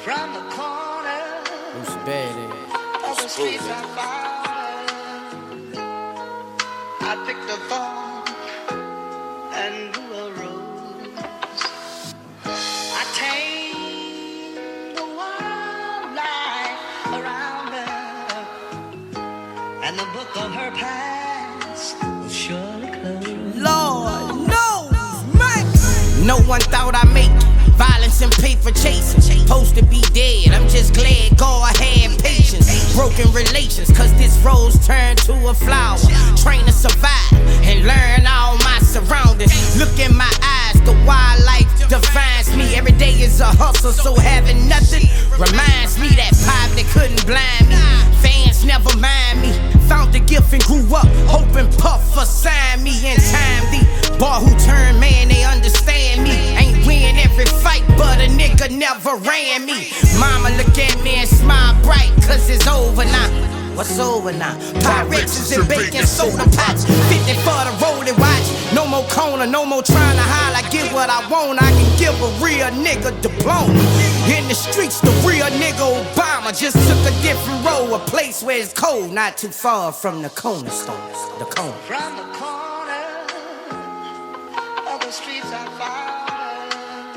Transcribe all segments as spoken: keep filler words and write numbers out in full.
From the corner Who's bad of the streets I found, I picked a phone and grew a rose. I tamed the wildlife around her, and the book of her past will surely close. Lord knows, man. No one thought I'd make it. Violence and paper chasing. Supposed to be dead, I'm just glad God had patience. Broken relations, cause this rose turned to a flower. Train to survive and learn all my surroundings. Look in my eyes, the wildlife defines me. Every day is a hustle, so having nothing reminds me that poverty couldn't blind me. Fans never mind me. Found the gift and grew up, hoping Puff assigned me in time. The boy who turned man, they understand me. Ain't win every fight, but a nigga never ran me. Mama look at me and smile bright, cause it's over now. What's over now? Pyrex and bacon soda pots, fifty for the rolling watch. No more corner, no more trying to holler. I get what I want, I can give a real nigga diploma. In the streets, the real nigga Obama just took a different road, a place where it's cold, not too far from the cornerstones. The corner. From the corner of the streets I found,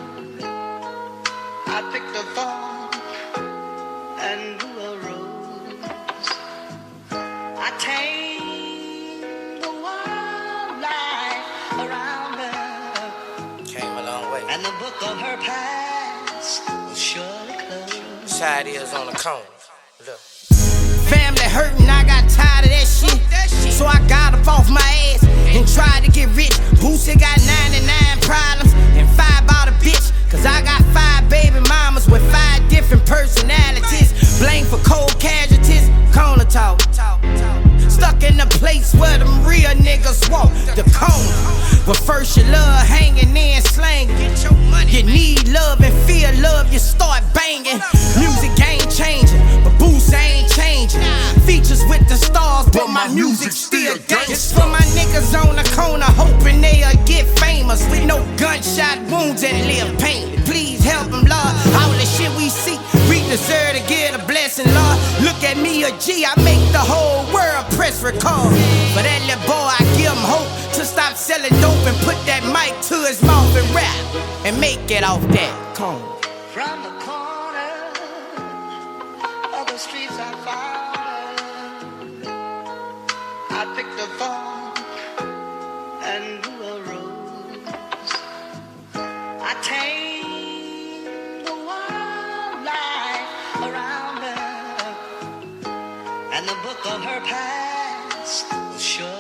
I picked a phone and grew a rose. I tamed the wildlife around her, Came a long way. and the book of her past will surely close. That's how it is on the corner. Look. Family hurting, I got tired of that shit. So I got up off my ass and tried to get rich. Boosie got ninety-nine problems and five bought a bitch. Cause I got five baby mamas with five different personalities. Blame for cold casualties, corner talk. Stuck in the place where them real niggas walk, the corner. But first you love hanging, then slanging. You need love and feel love, you start banging. Music ain't changing, but Boosie ain't changing. Features with the stars, but my music still gangsta. It's for my niggas on the corner, hoping they'll get famous with no gunshot wounds and live pain. Please help them, Lord. All the shit we see, we deserve to get a blessing, Lord. Look at me, a G, I make the whole world press record. For that little boy, I give him hope to stop selling dope and put that mic to his mouth and rap and make it off that corner. From the corner of the streets I found, I picked a phone and grew a rose. I tamed the wildlife around her, and the book of her past will surely